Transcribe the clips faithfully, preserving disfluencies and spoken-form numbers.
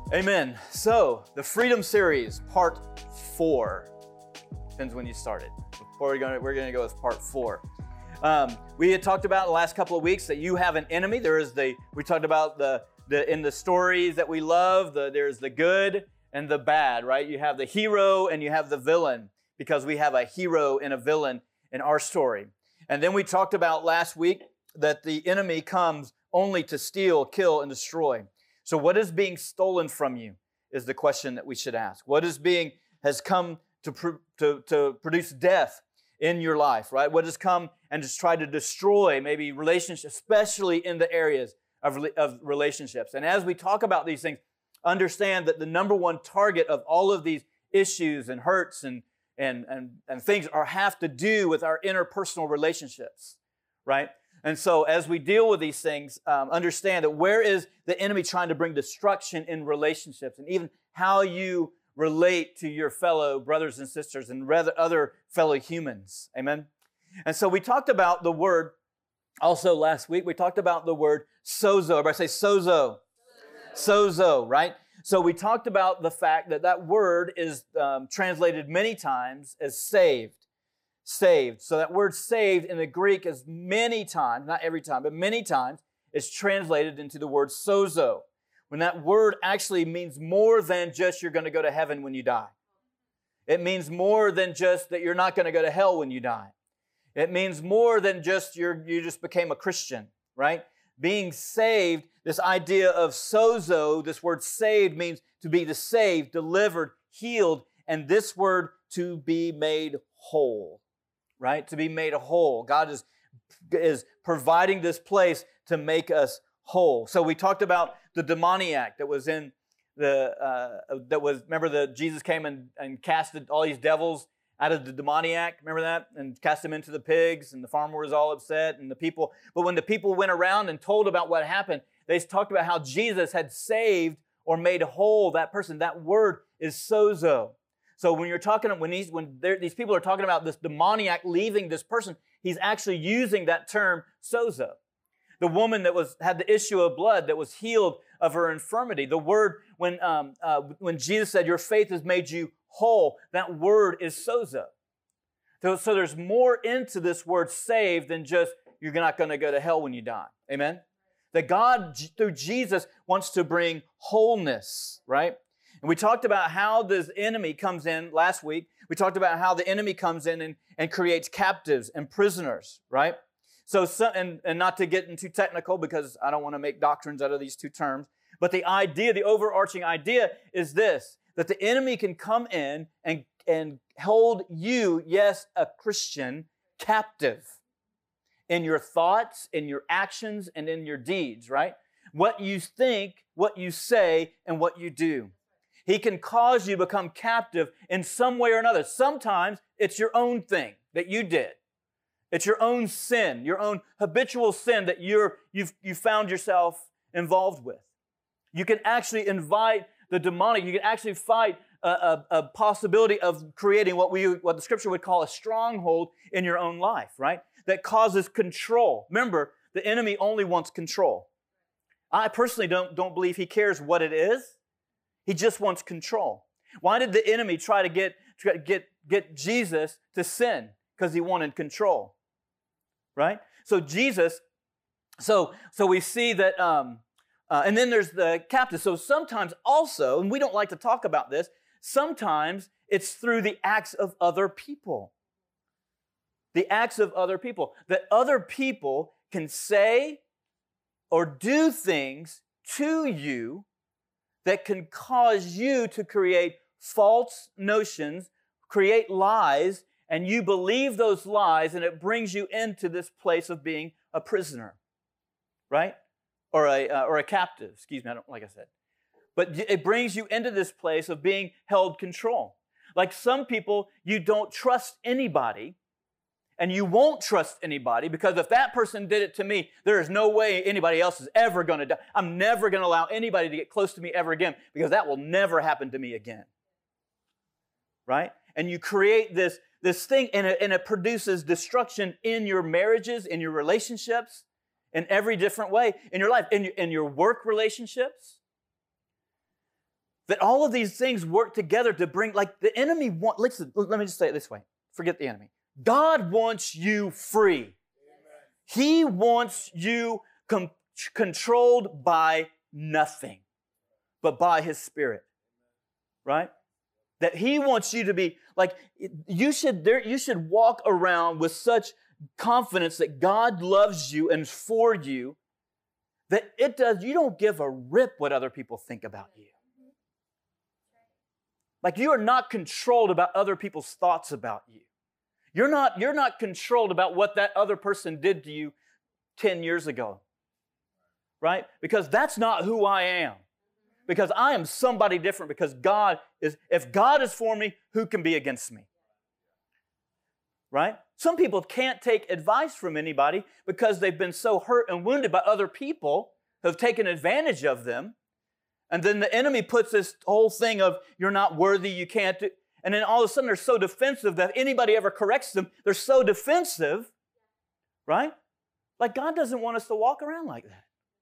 Amen. So, the Freedom Series, part four. Depends when you started. Before we're going we're going to go with part four. Um, we had talked about the last couple of weeks that you have an enemy. There is the, we talked about the, the in the stories that we love, the, there's the good and the bad, right? You have the hero and you have the villain, because we have a hero and a villain in our story. And then we talked about last week that the enemy comes only to steal, kill, and destroy. So what is being stolen from you is the question that we should ask. What is being, has come to, pr- to, to produce death in your life, right? What has come and just tried to destroy maybe relationships, especially in the areas of, of relationships. And as we talk about these things, understand that the number one target of all of these issues and hurts and, and, and, and things are have to do with our interpersonal relationships, right? And so as we deal with these things, um, understand that where is the enemy trying to bring destruction in relationships, and even how you relate to your fellow brothers and sisters and rather other fellow humans. Amen? And so we talked about the word, also last week, we talked about the word sozo. Everybody say sozo. Sozo, sozo, right? So we talked about the fact that that word is um, translated many times as saved. Saved. So that word saved in the Greek is many times, not every time, but many times, is translated into the word sozo. When that word actually means more than just you're going to go to heaven when you die. It means more than just that you're not going to go to hell when you die. It means more than just you're, you just became a Christian, right? Being saved, this idea of sozo, this word saved means to be the saved, delivered, healed, and this word to be made whole. Right? To be made whole. God is, is providing this place to make us whole. So we talked about the demoniac that was in the, uh, that was, remember that Jesus came and, and casted all these devils out of the demoniac, remember that? And cast them into the pigs, and the farmer was all upset, and the people, but when the people went around and told about what happened, they talked about how Jesus had saved or made whole that person. That word is sozo. So when you're talking, when these when these people are talking about this demoniac leaving this person, he's actually using that term sozo. The woman that was had the issue of blood that was healed of her infirmity. The word when um, uh, when Jesus said, "Your faith has made you whole," that word is sozo. So, so there's more into this word saved than just you're not going to go to hell when you die. Amen. That God through Jesus wants to bring wholeness, right? And we talked about how this enemy comes in last week. We talked about how the enemy comes in and, and creates captives and prisoners, right? So, so and, and not to get into technical because I don't want to make doctrines out of these two terms, but the idea, the overarching idea is this, that the enemy can come in and, and hold you, yes, a Christian, captive in your thoughts, in your actions, and in your deeds, right? What you think, what you say, and what you do. He can cause you to become captive in some way or another. Sometimes it's your own thing that you did. It's your own sin, your own habitual sin that you're, you've you found yourself involved with. You can actually invite the demonic. You can actually fight a, a, a possibility of creating what we what the Scripture would call a stronghold in your own life, right? That causes control. Remember, the enemy only wants control. I personally don't, don't believe he cares what it is. He just wants control. Why did the enemy try to get, try to get, get Jesus to sin? Because he wanted control, right? So Jesus, so, so we see that, um, uh, and then there's the captive. So sometimes also, and we don't like to talk about this, sometimes it's through the acts of other people. The acts of other people. That other people can say or do things to you that can cause you to create false notions, create lies, and you believe those lies, and it brings you into this place of being a prisoner, right? Or a, uh, or a captive, excuse me, I don't, like I said. But it brings you into this place of being held control. Like some people, you don't trust anybody, and you won't trust anybody because if that person did it to me, there is no way anybody else is ever going to die. I'm never going to allow anybody to get close to me ever again because that will never happen to me again. Right? And you create this, this thing and it, and it produces destruction in your marriages, in your relationships, in every different way, in your life, in your, in your work relationships. That all of these things work together to bring, like the enemy want, listen, let me just say it this way. Forget the enemy. God wants you free. Amen. He wants you com- controlled by nothing, but by His Spirit. Right? That He wants you to be, like, you should, there, you should walk around with such confidence that God loves you and for you, that it does, you don't give a rip what other people think about you. Like, you are not controlled about other people's thoughts about you. You're not, you're not controlled about what that other person did to you ten years ago. Right? Because that's not who I am. Because I am somebody different, because God is, if God is for me, who can be against me? Right? Some people can't take advice from anybody because they've been so hurt and wounded by other people who have taken advantage of them. And then the enemy puts this whole thing of, you're not worthy, you can't do. And then all of a sudden they're so defensive that if anybody ever corrects them, they're so defensive, right? Like, God doesn't want us to walk around like that.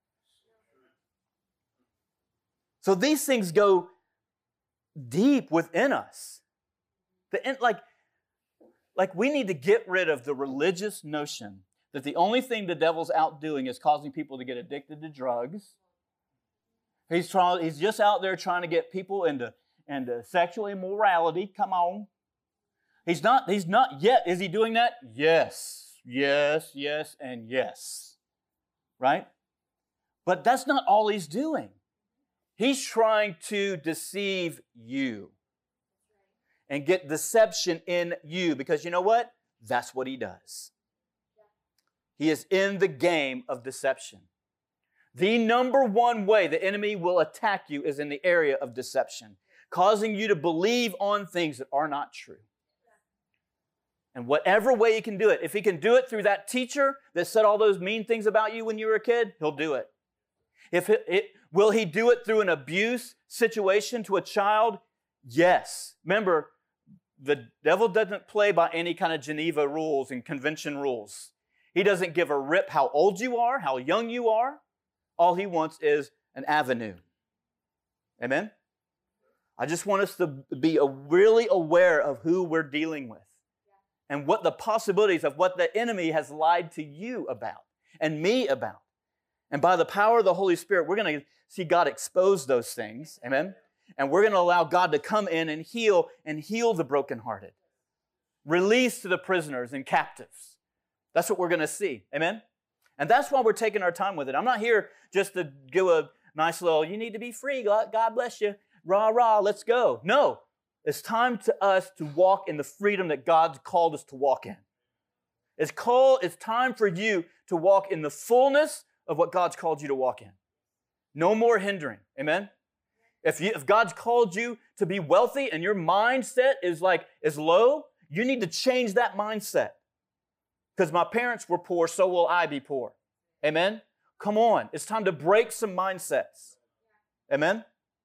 So these things go deep within us. The, like, like we need to get rid of the religious notion that the only thing the devil's out doing is causing people to get addicted to drugs. He's trying, he's just out there trying to get people into, into sexual immorality. Come on. He's not, he's not yet. Is he doing that? Yes, yes, yes, and yes. Right? But that's not all he's doing. He's trying to deceive you and get deception in you, because you know what? That's what he does. He is in the game of deception. The number one way the enemy will attack you is in the area of deception, causing you to believe on things that are not true. And whatever way he can do it, if he can do it through that teacher that said all those mean things about you when you were a kid, he'll do it. If it, it will he do it through an abuse situation to a child? Yes. Remember, the devil doesn't play by any kind of Geneva rules and convention rules. He doesn't give a rip how old you are, how young you are. All he wants is an avenue. Amen? I just want us to be really aware of who we're dealing with and what the possibilities of what the enemy has lied to you about and me about. And by the power of the Holy Spirit, we're going to see God expose those things. Amen? And we're going to allow God to come in and heal and heal the brokenhearted. Release to the prisoners and captives. That's what we're going to see. Amen? And that's why we're taking our time with it. I'm not here just to give a nice little, you need to be free, God bless you, rah, rah, let's go. No, it's time to us to walk in the freedom that God's called us to walk in. It's, call, it's time for you to walk in the fullness of what God's called you to walk in. No more hindering. Amen? If, you, if God's called you to be wealthy and your mindset is like is low, you need to change that mindset. Because my parents were poor, so will I be poor. Amen? Come on. It's time to break some mindsets. Amen?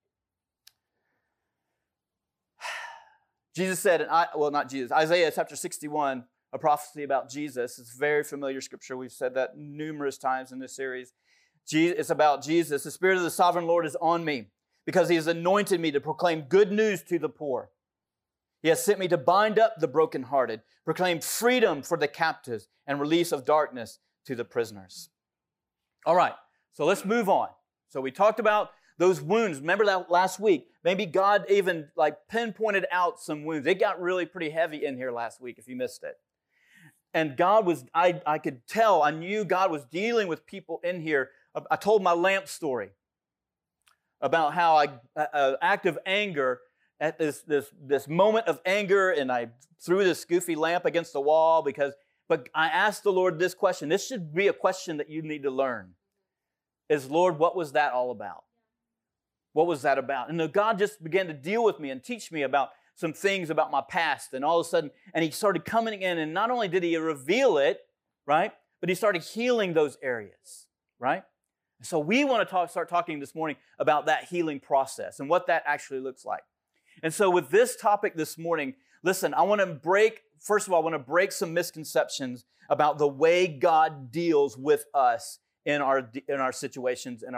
Jesus said, and I, well, not Jesus, Isaiah chapter sixty-one, a prophecy about Jesus. It's very familiar scripture. We've said that numerous times in this series. It's about Jesus. The Spirit of the Sovereign Lord is on me because He has anointed me to proclaim good news to the poor. He has sent me to bind up the brokenhearted, proclaim freedom for the captives, and release of darkness to the prisoners. All right, so let's move on. So we talked about those wounds. Remember that last week? Maybe God even like pinpointed out some wounds. It got really pretty heavy in here last week if you missed it. And God was, I, I could tell, I knew God was dealing with people in here. I told my lamp story about how I, an act of anger, at this, this, this moment of anger, and I threw this goofy lamp against the wall because, but I asked the Lord this question. This should be a question that you need to learn. Is, Lord, what was that all about? What was that about? And God just began to deal with me and teach me about some things about my past. And all of a sudden, and He started coming in, and not only did He reveal it, right, but He started healing those areas, right? So we want to talk, start talking this morning about that healing process and what that actually looks like. And so with this topic this morning, listen, I want to break, first of all, I want to break some misconceptions about the way God deals with us in our, in our situations, in our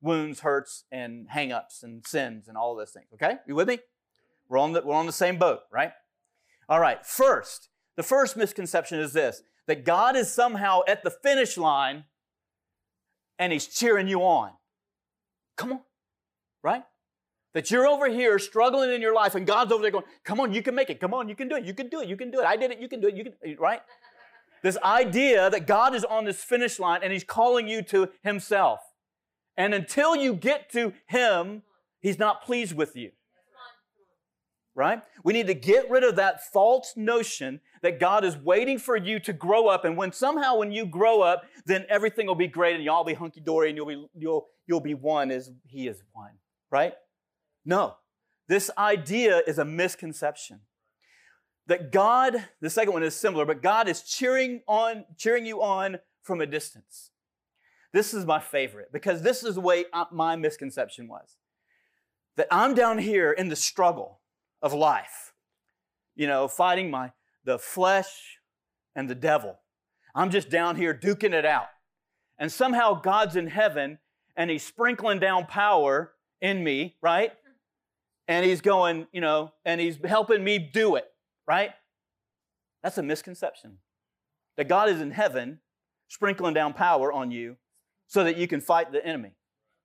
wounds, hurts, and hang-ups and sins and all those things. Okay? You with me? We're on the, we're on the same boat, right? All right. First, the first misconception is this, that God is somehow at the finish line and He's cheering you on. Come on, right? That you're over here struggling in your life and God's over there going, come on, you can make it. Come on, you can do it. You can do it. You can do it. I did it. You can do it. You can, right? This idea that God is on this finish line and He's calling you to Himself. And until you get to Him, He's not pleased with you. Right? We need to get rid of that false notion that God is waiting for you to grow up, and when somehow when you grow up, then everything will be great and you'll all be hunky-dory and you'll be you'll you'll be one as He is one. Right? No. This idea is a misconception. That God, the second one is similar, but God is cheering on, cheering you on from a distance. This is my favorite because this is the way my misconception was. That I'm down here in the struggle of life, you know, fighting my the flesh and the devil. I'm just down here duking it out. And somehow God's in heaven and He's sprinkling down power in me, right? And He's going, you know, and He's helping me do it, right? That's a misconception. That God is in heaven sprinkling down power on you so that you can fight the enemy.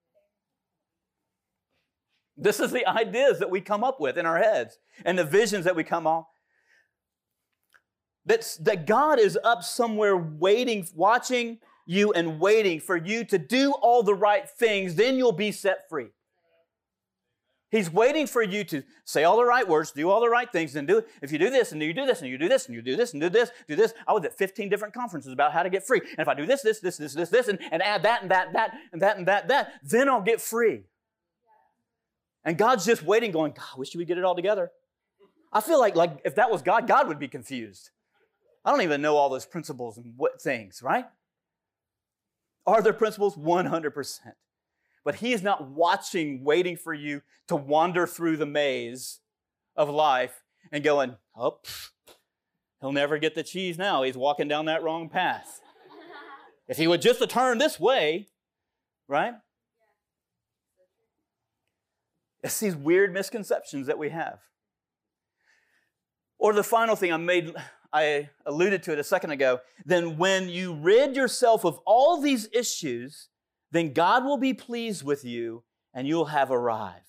This is the ideas that we come up with in our heads and the visions that we come on. That's, that God is up somewhere waiting, watching you and waiting for you to do all the right things, then you'll be set free. He's waiting for you to say all the right words, do all the right things, and do, if you do this, and you do this, and you do this, and you do this, and do this, do this. I was at fifteen different conferences about how to get free. And if I do this, this, this, this, this, this, and, and add that, and that, that, and that, and that, that, then I'll get free. And God's just waiting, going, God, I wish you would get it all together. I feel like, like if that was God, God would be confused. I don't even know all those principles and what things, right? Are there principles? one hundred percent. But He is not watching, waiting for you to wander through the maze of life and going, oh, he'll never get the cheese now. He's walking down that wrong path. If he would just have turned this way, right? It's these weird misconceptions that we have. Or the final thing I made, I alluded to it a second ago, then when you rid yourself of all these issues, then God will be pleased with you and you'll have arrived.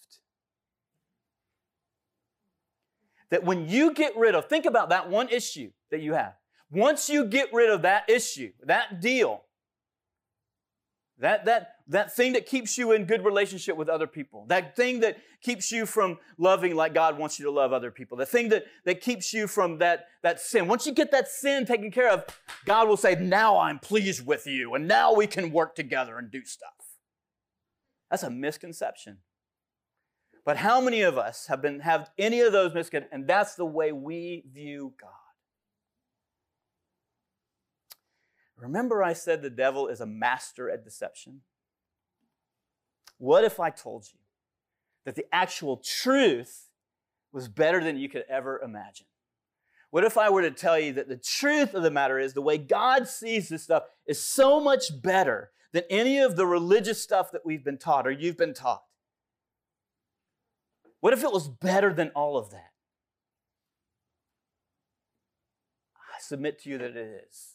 That when you get rid of, think about that one issue that you have. Once you get rid of that issue, that deal, that, that, that thing that keeps you in good relationship with other people, that thing that keeps you from loving like God wants you to love other people, the thing that, that keeps you from that, that sin. Once you get that sin taken care of, God will say, now I'm pleased with you, and now we can work together and do stuff. That's a misconception. But how many of us have been have any of those misconceptions, and that's the way we view God? Remember I said the devil is a master at deception? What if I told you that the actual truth was better than you could ever imagine? What if I were to tell you that the truth of the matter is the way God sees this stuff is so much better than any of the religious stuff that we've been taught or you've been taught? What if it was better than all of that? I submit to you that it is.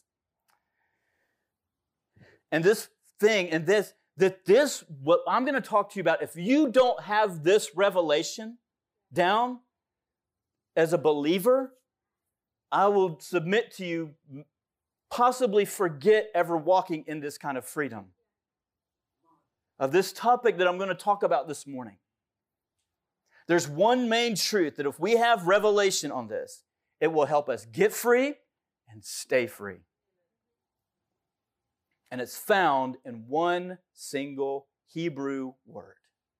And this thing, and this, that this, what I'm going to talk to you about, if you don't have this revelation down as a believer, I will submit to you, possibly forget ever walking in this kind of freedom of this topic that I'm going to talk about this morning. There's one main truth that if we have revelation on this, it will help us get free and stay free. And it's found in one single Hebrew word.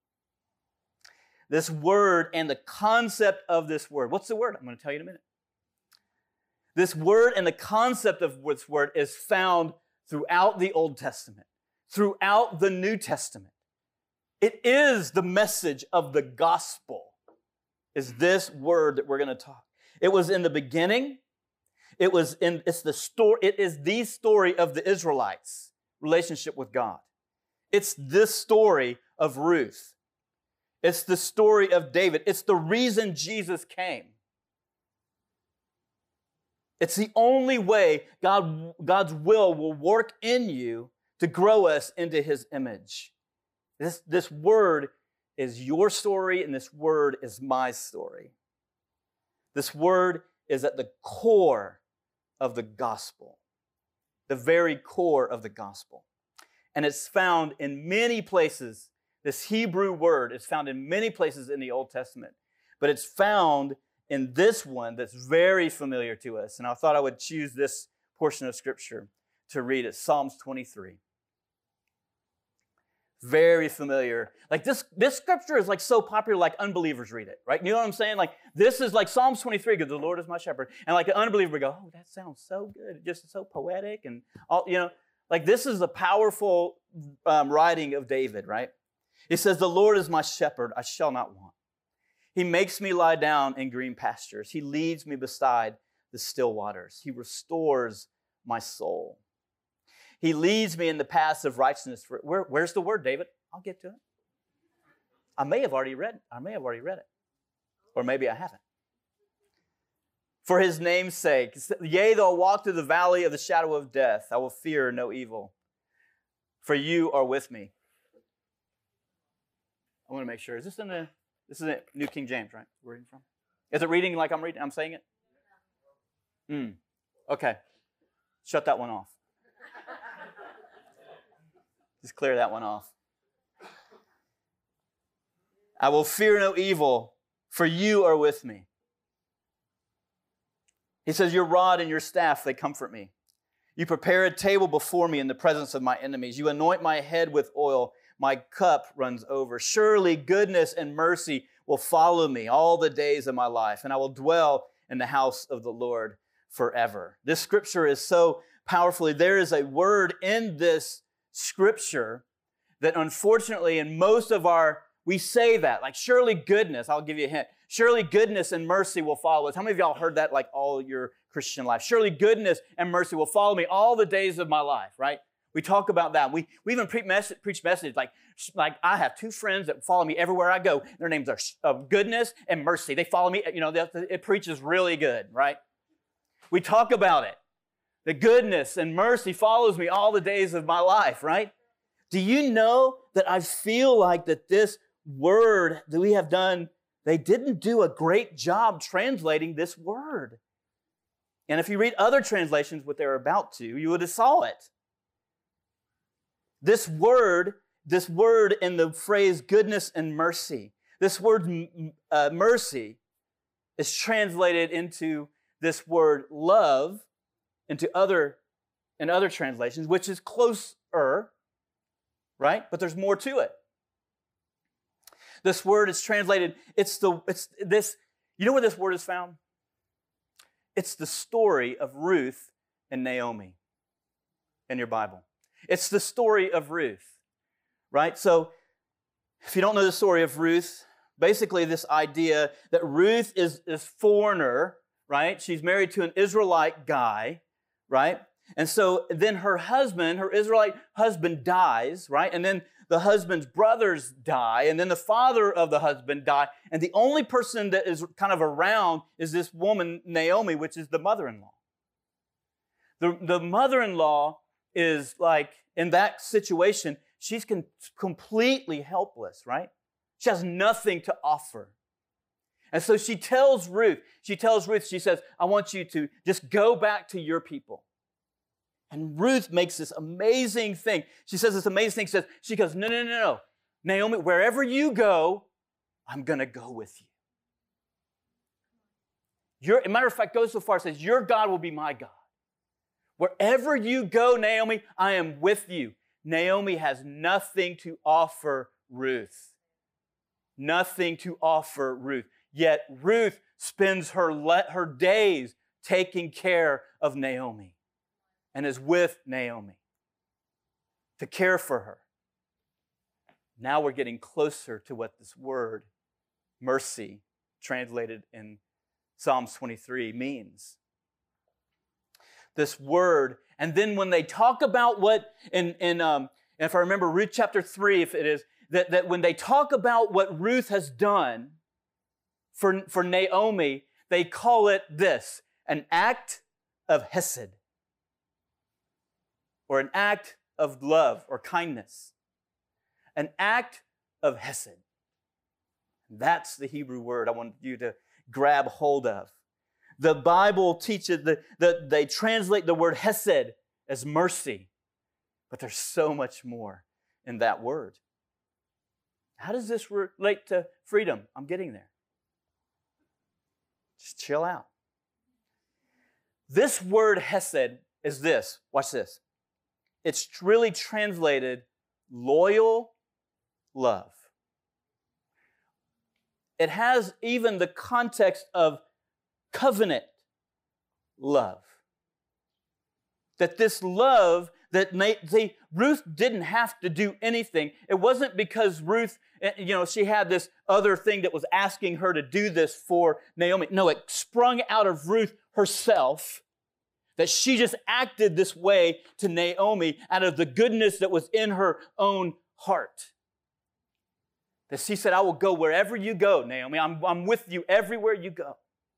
This word and the concept of this word. What's the word? I'm going to tell you in a minute. This word and the concept of this word is found throughout the Old Testament, throughout the New Testament. It is the message of the gospel, is this word that we're going to talk. It was in the beginning. It was in, it's the story, it is the story of the Israelites' relationship with God. It's this story of Ruth. It's the story of David. It's the reason Jesus came. It's the only way God, God's will will work in you to grow us into His image. This, this word is your story, and this word is my story. This word is at the core of the gospel, the very core of the gospel. And it's found in many places. This Hebrew word is found in many places in the Old Testament, but it's found in this one that's very familiar to us. And I thought I would choose this portion of Scripture to read it, Psalms twenty-three. Very familiar. Like this, this Scripture is like so popular, like unbelievers read it, right? You know what I'm saying? Like this is like Psalms twenty-three, because the Lord is my shepherd. And like an unbeliever would go, oh, that sounds so good. Just so poetic and all, you know. Like this is a powerful um, writing of David, right? It says, the Lord is my shepherd, I shall not want. He makes me lie down in green pastures. He leads me beside the still waters. He restores my soul. He leads me in the paths of righteousness. For, where, where's the word, David? I'll get to it. I may have already read it. I may have already read it. Or maybe I haven't. For His name's sake, yea, though I walk through the valley of the shadow of death, I will fear no evil. For You are with me. I want to make sure. Is this in the, this is in New King James, right? We're reading from? Is it reading like I'm reading? I'm saying it? Hmm. Okay. Shut that one off. Just clear that one off. I will fear no evil, for You are with me. He says, Your rod and Your staff, they comfort me. You prepare a table before me in the presence of my enemies. You anoint my head with oil. My cup runs over. Surely goodness and mercy will follow me all the days of my life, and I will dwell in the house of the Lord forever. This Scripture is so powerfully, there is a word in this Scripture that unfortunately in most of our, we say that, like surely goodness, I'll give you a hint, surely goodness and mercy will follow us. How many of y'all heard that like all your Christian life? Surely goodness and mercy will follow me all the days of my life, right? We talk about that. We, we even pre- message, preach message like, like I have two friends that follow me everywhere I go. Their names are uh, goodness and mercy. They follow me, you know, they, it preaches really good, right? We talk about it. The goodness and mercy follows me all the days of my life, right? Do you know that I feel like that this word that we have done, they didn't do a great job translating this word. And if you read other translations, what they're about to, you would have saw it. This word, this word in the phrase goodness and mercy, this word uh, mercy is translated into this word love, into other, in other translations, which is closer, right? But there's more to it. This word is translated, it's the, it's this, you know where this word is found? It's the story of Ruth and Naomi in your Bible. It's the story of Ruth, right? So if you don't know the story of Ruth, basically this idea that Ruth is this foreigner, right? She's married to an Israelite guy, right? And so then her husband, her Israelite husband dies, right? And then the husband's brothers die, and then the father of the husband die, and the only person that is kind of around is this woman, Naomi, which is the mother-in-law. The, the mother-in-law is like, in that situation, she's con- completely helpless, right? She has nothing to offer. And so she tells Ruth, she tells Ruth, she says, I want you to just go back to your people. And Ruth makes this amazing thing. She says this amazing thing. She says, she goes, no, no, no, no. Naomi, wherever you go, I'm going to go with you. Your, as a matter of fact, goes so far, says, your God will be my God. Wherever you go, Naomi, I am with you. Naomi has nothing to offer Ruth. Nothing to offer Ruth. Yet Ruth spends her, le- her days taking care of Naomi and is with Naomi to care for her. Now we're getting closer to what this word, mercy, translated in Psalms twenty-three, means. This word, and then when they talk about what, in, in um, and if I remember Ruth chapter three, if it is, that, that when they talk about what Ruth has done for, for Naomi, they call it this, an act of hesed, or an act of love or kindness. An act of hesed. That's the Hebrew word I want you to grab hold of. The Bible teaches that the, they translate the word hesed as mercy, but there's so much more in that word. How does this relate to freedom? I'm getting there. Just chill out. This word hesed is this. Watch this. It's really translated loyal love. It has even the context of covenant love. That this love, that they, Ruth didn't have to do anything. It wasn't because Ruth, you know, she had this other thing that was asking her to do this for Naomi. No, it sprung out of Ruth herself, that she just acted this way to Naomi out of the goodness that was in her own heart. That she said, I will go wherever you go, Naomi. I'm, I'm with you everywhere you go.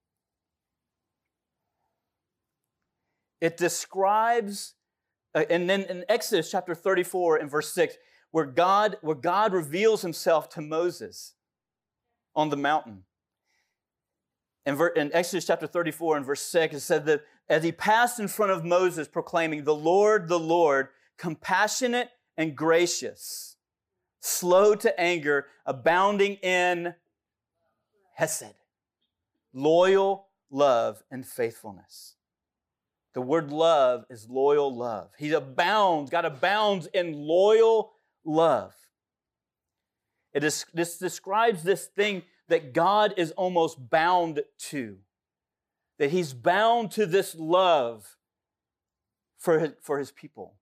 It describes, uh, and then in Exodus chapter thirty-four and verse six, where God, where God reveals himself to Moses on the mountain. In, ver, in Exodus chapter thirty-four and verse six, it said that as he passed in front of Moses proclaiming, the Lord, the Lord, compassionate and gracious, slow to anger, abounding in hesed, loyal love and faithfulness. The word love is loyal love. He abounds, God abounds in loyal love. It is, this describes this thing that God is almost bound to. That he's bound to this love for his, for his people.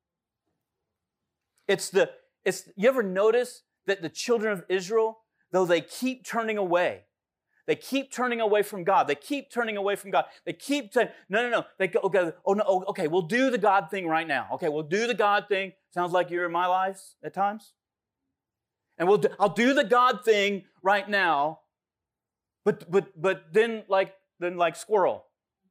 It's the, it's, you ever notice that the children of Israel, though they keep turning away, they keep turning away from God. They keep turning away from God. They keep saying, no, no, no. They go, okay, oh, no, oh, okay, we'll do the God thing right now. Okay, we'll do the God thing. Sounds like you're in my lives at times. And we'll do, I'll do the God thing right now. But but but then like then like squirrel.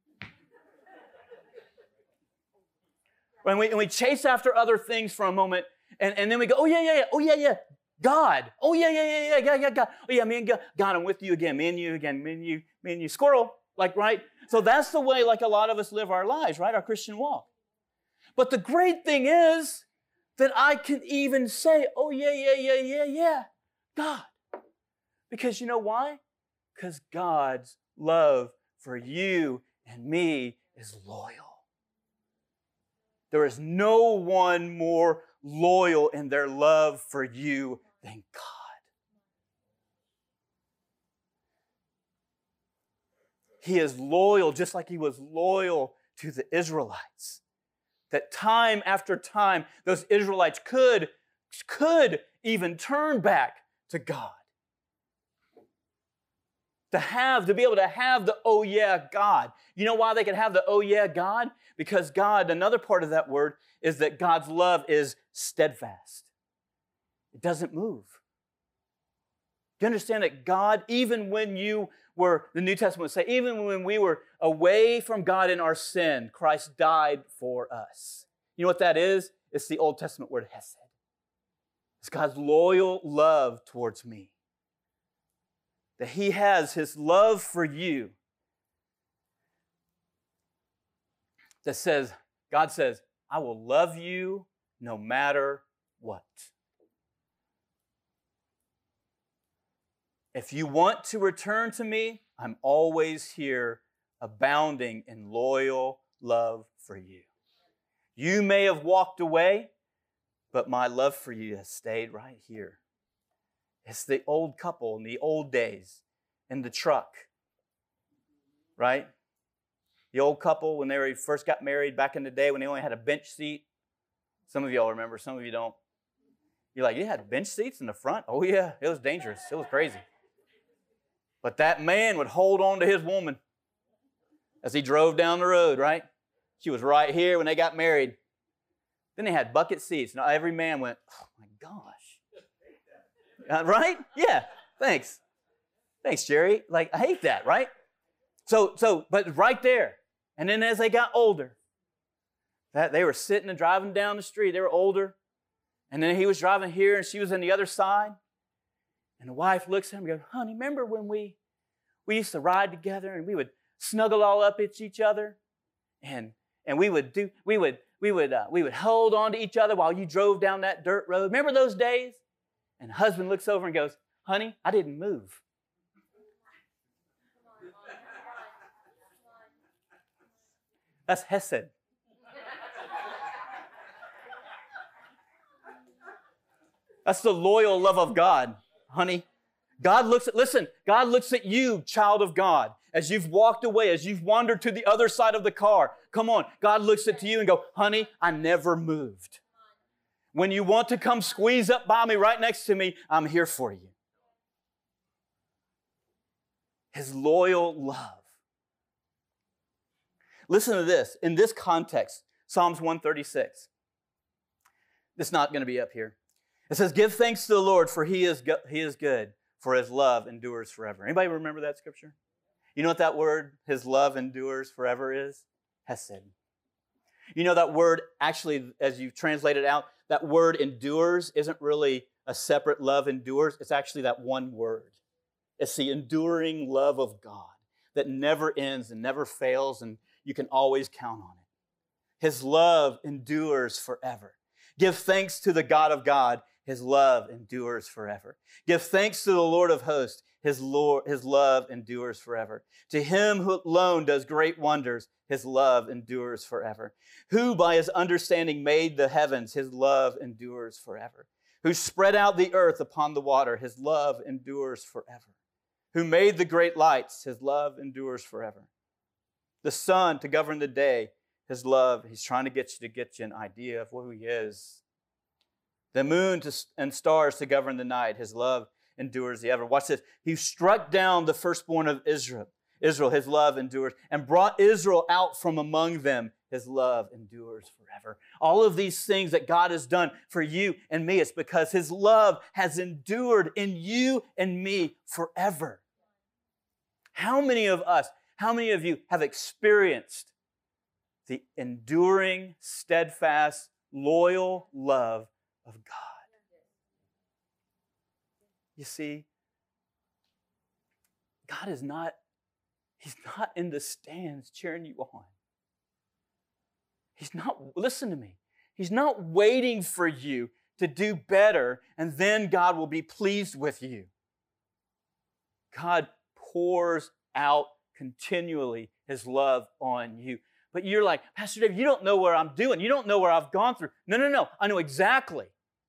And we and we chase after other things for a moment, and, and then we go, oh yeah, yeah, yeah, oh yeah, yeah. God. Oh, yeah, yeah, yeah, yeah, yeah, yeah, God. Oh, yeah, me and God. God, I'm with you again. Me and you again. Me and you, me and you. Squirrel. Like, right? So that's the way, like, a lot of us live our lives, right? Our Christian walk. But the great thing is that I can even say, oh, yeah, yeah, yeah, yeah, yeah, God. Because you know why? Because God's love for you and me is loyal. There is no one more loyal in their love for you than God. He is loyal just like he was loyal to the Israelites. That time after time, those Israelites could, could even turn back to God. To have, to be able to have the oh yeah God. You know why they could have the oh yeah God? Because God, another part of that word is that God's love is steadfast. It doesn't move. Do you understand that God, even when you were, the New Testament would say, even when we were away from God in our sin, Christ died for us. You know what that is? It's the Old Testament word hesed. It's God's loyal love towards me. That he has his love for you. That says, God says, I will love you no matter what. If you want to return to me, I'm always here, abounding in loyal love for you. You may have walked away, but my love for you has stayed right here. It's the old couple in the old days in the truck, right? The old couple when they were, first got married back in the day when they only had a bench seat. Some of y'all remember, some of you don't. You're like, you had bench seats in the front? Oh yeah, it was dangerous. It was crazy. But that man would hold on to his woman as he drove down the road, right? She was right here when they got married. Then they had bucket seats. Now every man went, oh my gosh. Uh, right? Yeah. Thanks. Thanks, Jerry. Like, I hate that, right? So, so, but right there. And then as they got older, that they were sitting and driving down the street. They were older. And then he was driving here and she was on the other side. And the wife looks at him and goes, honey, remember when we, we used to ride together and we would snuggle all up at each other? And, and we would do, we would, we would, uh, we would hold on to each other while you drove down that dirt road. Remember those days? And the husband looks over and goes, honey, I didn't move. That's Hesed. That's the loyal love of God, honey. God looks at, listen, God looks at you, child of God, as you've walked away, as you've wandered to the other side of the car. Come on, God looks at you and go, honey, I never moved. When you want to come squeeze up by me right next to me, I'm here for you. His loyal love. Listen to this. In this context, Psalms one thirty-six. It's not going to be up here. It says, give thanks to the Lord, for he is, go- he is good, for his love endures forever. Anybody remember that scripture? You know what that word, his love endures forever, is? Hesed. You know that word, actually, as you translate it out, that word endures isn't really a separate love endures. It's actually that one word. It's the enduring love of God that never ends and never fails, and you can always count on it. His love endures forever. Give thanks to the God of God. His love endures forever. Give thanks to the Lord of hosts. His, Lord, his love endures forever. To him who alone does great wonders, his love endures forever. Who by his understanding made the heavens, his love endures forever. Who spread out the earth upon the water, his love endures forever. Who made the great lights, his love endures forever. The sun to govern the day, his love, he's trying to get you to get you an idea of who he is. The moon to, and stars to govern the night, his love endures the ever. Watch this. He struck down the firstborn of Israel. Israel, his love endures, and brought Israel out from among them. His love endures forever. All of these things that God has done for you and me, it's because his love has endured in you and me forever. How many of us, how many of you have experienced the enduring, steadfast, loyal love of God? You see, God is not, he's not in the stands cheering you on. He's not, listen to me, he's not waiting for you to do better and then God will be pleased with you. God pours out continually his love on you. But you're like, Pastor Dave, you don't know where I'm doing. You don't know where I've gone through. No, no, no. I know exactly.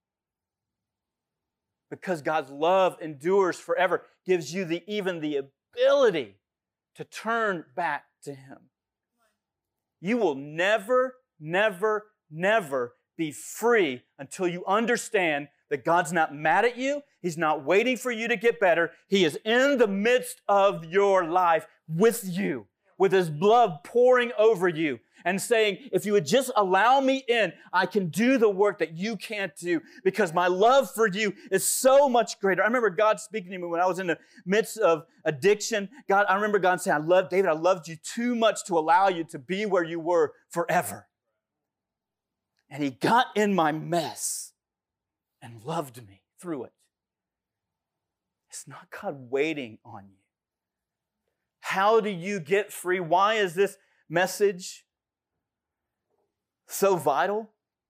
Because God's love endures forever, gives you the, even the ability to turn back to him. You will never, never, never be free until you understand that God's not mad at you. He's not waiting for you to get better. He is in the midst of your life with you, with his blood pouring over you and saying, if you would just allow me in, I can do the work that you can't do because my love for you is so much greater. I remember God speaking to me when I was in the midst of addiction. God, I remember God saying, I love David, I loved you too much to allow you to be where you were forever. And he got in my mess and loved me through it. It's not God waiting on you. How do you get free? Why is this message so vital?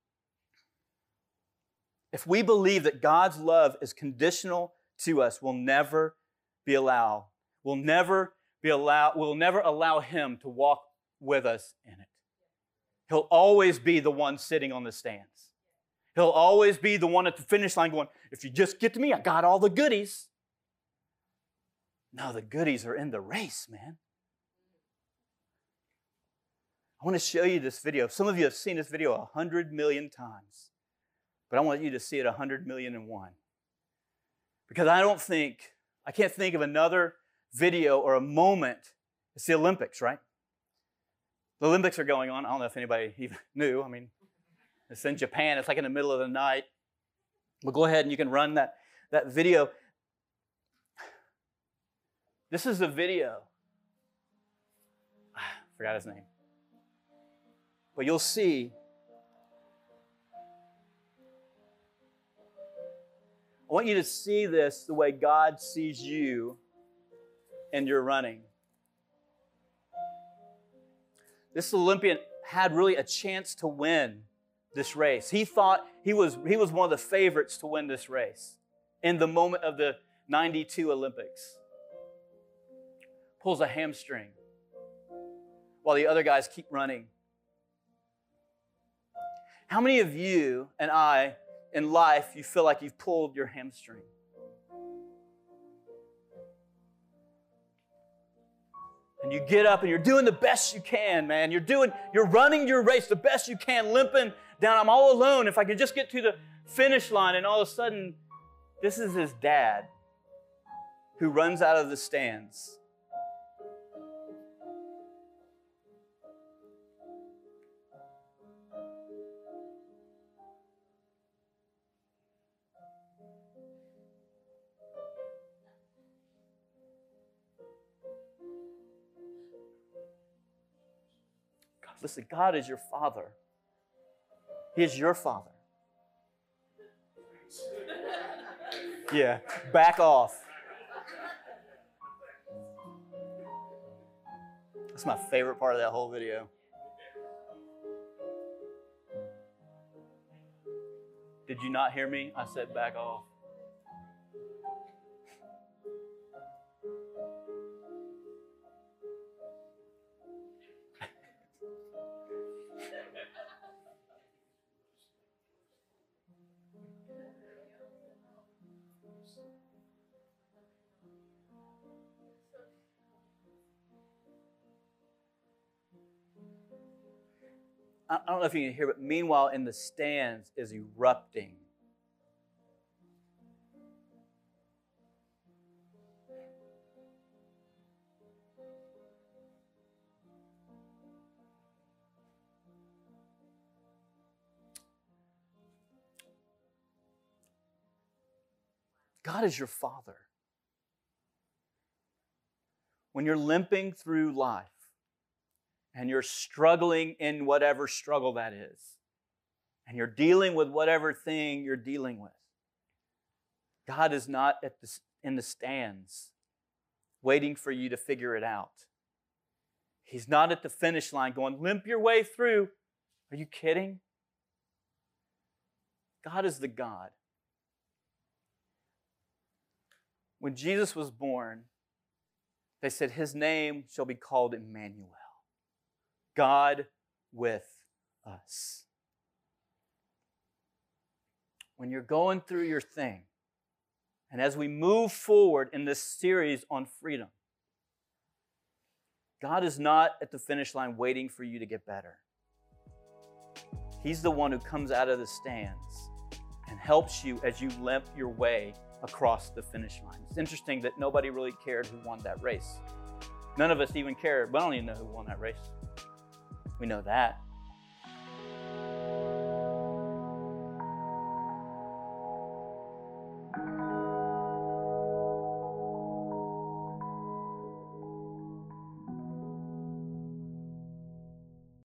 If we believe that God's love is conditional to us, we'll never be allowed. We'll never be allowed. We'll never allow him to walk with us in it. He'll always be the one sitting on the stands. He'll always be the one at the finish line going, if you just get to me, I got all the goodies. No, the goodies are in the race, man. I want to show you this video. Some of you have seen this video a hundred million times, but I want you to see it a hundred million and one. Because I don't think, I can't think of another video or a moment. It's the Olympics, right? The Olympics are going on. I don't know if anybody even knew. I mean, it's in Japan. It's like in the middle of the night. But go ahead and you can run that, that video. This is a video. I forgot his name. But you'll see. I want you to see this the way God sees you and your running. This Olympian had really a chance to win this race. He thought he was, he was one of the favorites to win this race in the moment of the ninety-two Olympics. Pulls a hamstring while the other guys keep running. How many of you and I in life, you feel like you've pulled your hamstring? And you get up and you're doing the best you can, man. You're doing, you're running your race the best you can, limping down. I'm all alone. If I could just get to the finish line, and all of a sudden, this is his dad who runs out of the stands. Listen, God is your Father. He is your Father. Yeah, back off. That's my favorite part of that whole video. Did you not hear me? I said back off. I don't know if you can hear, but meanwhile in the stands is erupting. God is your Father. When you're limping through life, and you're struggling in whatever struggle that is, and you're dealing with whatever thing you're dealing with, God is not at the, in the stands waiting for you to figure it out. He's not at the finish line going, limp your way through. Are you kidding? God is the God. When Jesus was born, they said his name shall be called Emmanuel. God with us. When you're going through your thing, and as we move forward in this series on freedom, God is not at the finish line waiting for you to get better. He's the one who comes out of the stands and helps you as you limp your way across the finish line. It's interesting that nobody really cared who won that race. None of us even cared. We don't even know who won that race. We know that.